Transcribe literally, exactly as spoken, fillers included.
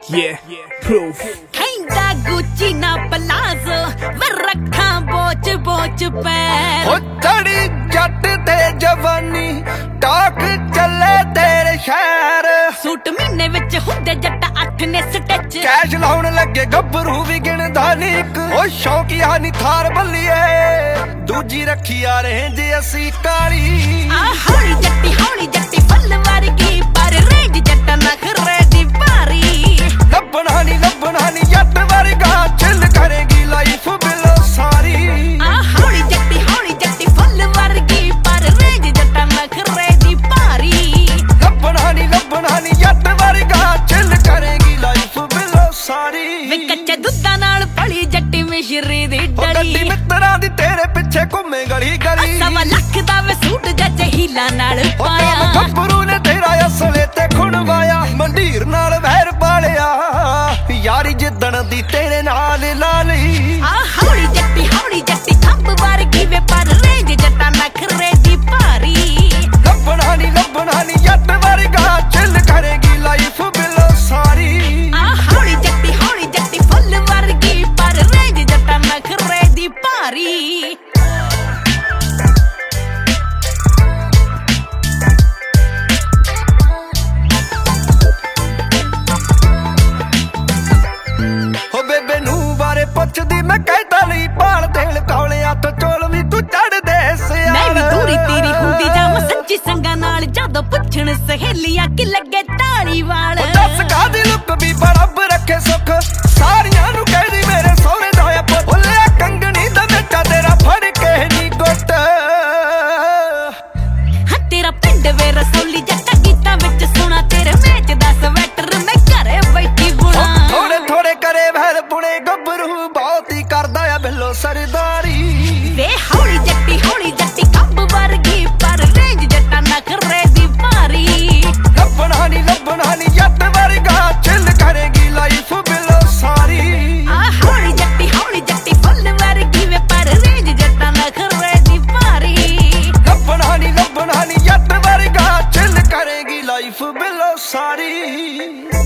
Yeah, proof. ਕਹਿੰਦਾ ਗੁੱਚੀ ਨਾ palazzo ਵੇ ਰੱਖਾਂ ਬੋਚ ਬੋਚ ਪੈ ਹੋ ਚੜੀ ਜੱਟ ਤੇ ਜਵਾਨੀ ਟਾਕ ਚੱਲੇ ਤੇਰੇ ਸ਼ਹਿਰ ਸੂਟ ਮਹੀਨੇ ਵਿੱਚ ਹੁੰਦੇ ਜੱਟ ਅੱਠ ਨੇ ਸਟਿਚ ਕੈਸ਼ ਲਾਉਣ ਲੱਗੇ ਗੱਭਰੂ ਵੀ ਗਿਣਦਾ ਨੀ ਇੱਕ ਉਹ ਸ਼ੌਕੀਆ ਨੀ ਥਾਰ ਬੱਲੀਏ ਦੂਜੀ ਰੱਖੀ ਆ ਰਹੇ ਜੇ ਅਸੀਂ ਕਾਲੀ ਆ ਹੌਲੀ ਜੱਟੀ ਹੌਲੀ ਜੱਟੀ ਫੁੱਲ ਵਰਗੀ ਪਰ ਰੇਂਜ ਜੱਟਾਂ ਨਖਰੇ ਦੀ ਭਾਰੀ ਲੱਭਣਾ ਨੀ ਲੱਭਣਾ ਨੀ ਜੱਟ ਵਰਗਾ ਚਿੱਲ ਕਰੇਗੀ ਲਾਈਫ ਬਿਲੋ ਸਾਰੀ ਆ ਹੌਲੀ ਜੱਟੀ ਹੌਲੀ ਜੱਟੀ ਫੁੱਲ ਵਰਗੀ ਪਰ ਰੇਂਜ ਜੱਟਾਂ ਨਖਰੇ ਦੀ ਭਾਰੀ ਲੱਭਣਾ ਨੀ ਲੱਭਣਾ ਨੀ ਜੱਟ ਵਰਗਾ ਚਿੱਲ ਕਰੇਗੀ ਲਾਈਫ ਬਿਲੋ ਸਾਰੀ ਵੇ ਕੱਚੇ ਦੁੱਧਾਂ ਨਾਲ ਭਲੀ ਜੱਟੀ ਮਿਸ਼ਰੀ ਦੀ ਗੱਡੀ ਡੜੀ ਮਿੱਤਰਾਂ ਦੀ ਤੇਰੇ ਪਿੱਛੇ ਘੁੰਮੇ ਗਲੀ ਗਲੀ ਸਵਾ ਲੱਖ ਦਾ ਵੇ ਸੂਟ ਜੱਜ ਹੀਲਾ ਨਾਲ ਪਾਇਆ ਗੱਭਰੂ ਨੇ ਤੇਰਾ ਅਸਲੇ ਤੇ ਖੁਣਵਾਇਆ ਮੰਡੀਰ ਨਾਲ ਵਹਿਰ ਪਾਲਿਆ ਯਾਰੀ ਜਿੱਦਣ ਦੀ ਤੇਰੇ ਨਾਲ ਲਾ ਲਈ ਆ ਹੌਲੀ ਜੱਟੀ ਹੌਲੀ ਜੱਟੀ ਖੰਭ ਵਰਗੀ ਵੇ ਪਰ ਰੇਂਜ ਜੱਟਾਂ ਨਖਰੇ ਦੀ ਭਾਰੀ ਲੱਭਣਾ ਨੀ ਲੱਭਣਾ ਨੀ ਜੱਟ ਵਰਗਾ ਚਿੱਲ ਕਰੇਗੀ ਲਾਈਫ ਬਿਲੋ ਸਾਰੀ ਆ ਹੌਲੀ ਜੱਟੀ ਹੌਲੀ ਜੱਟੀ ਫੁੱਲ ਵਰਗੀ ਪਰ ਰੇਂਜ ਜੱਟਾਂ ਨਖਰੇ ਦੀ ਭਾਰੀ ਹੋ ਬੇਬੇ ਨੂੰ ਬਾਰੇ ਪੁੱਛਦੀ ਮੈਂ ਕਹਿਤਾ ਲਈ ਭਾਲ ਦੇਲ ਕੌਲਿਆਂ ਤੋਂ ਚੋਲ ਵੀ ਤੂੰ ਚੜਦੇ ਸਿਆਲ ਮੈਂ ਵੀ ਦੂਰੀ ਤੇਰੀ ਹੁੰਦੀ ਜਾਵਾਂ ਸੱਚੀ ਸੰਗਾਂ ਨਾਲ ਜਦੋਂ ਪੁੱਛਣ ਸਹੇਲੀਆਂ ਕਿ ਲੱਗੇ ਢਾਲੀ ਵਾਲ ਦੱਸ ਕਾਦੀ ਲੁੱਕ ਵੀ ਬਰਬ ਰੱਖੇ ਸੁੱਖ ਸਾਰੀਆਂ ਨੂੰ ਕਹਿਦੀ ਮੇਰੇ ਸੋਹਰੇ ਦਾ ਆ ਪੁੱਤ ਲਿਆ ਕੰਗਣੀ ਦਾ ਨੱਚਾ ਤੇਰਾ ਫੜ ਕੇ ਨੀ ਗੁੱਟ ਹਾਂ ਤੇਰਾ ਪਿੰਡ ਵੇ ਰਸੌਲੀ ਜੱਟਾ ਗੀਤਾਂ ਵਿੱਚ ਸੁਣਾ ਤੇਰੇ ਮੈਚ ਦਾ ਸਵੈਟਰ ਮੈਂ ਘਰੇ ਬੈਠੀ ਬੁਣਾ ਥੋੜੇ ਥੋੜੇ ਕਰੇ ਵਹਿਰ ਪੁਣੇ ਗੱਭਰੂ ਬਹੁਤ ਹੀ ਕਰਦਾ ਆ ਬਿੱਲੋ ਸਰਦਾਰੀ ਵੇ ਹੌਲੀ ਜੱਟੀ ਹੌਲੀ ਜੱਟੀ ਖੰਭ ਵਰਗੀ ਪਰ ਰੇਂਜ ਜੱਟਾਂ ਨਖਰੇ ਦੀ ਭਾਰੀ ਲੱਭਣਾ ਨੀ ਲੱਭਣਾ ਨੀ ਜੱਟ ਵਰਗਾ ਚਿੱਲ ਕਰੇਗੀ ਲਾਈਫ ਬਿਲੋ ਸਾਰੀ ਆ ਹੌਲੀ ਜੱਟੀ ਹੌਲੀ ਜੱਟੀ ਫੁੱਲ ਵਰਗੀ ਵੇ ਪਰ ਰੇਂਜ ਜੱਟਾਂ ਨਖਰੇ ਦੀ ਭਾਰੀ ਲੱਭਣਾ ਨੀ ਲੱਭਣਾ ਨੀ ਜੱਟ ਵਰਗਾ ਚਿੱਲ ਕਰੇਗੀ ਲਾਈਫ ਬਿਲੋ ਸਾਰੀ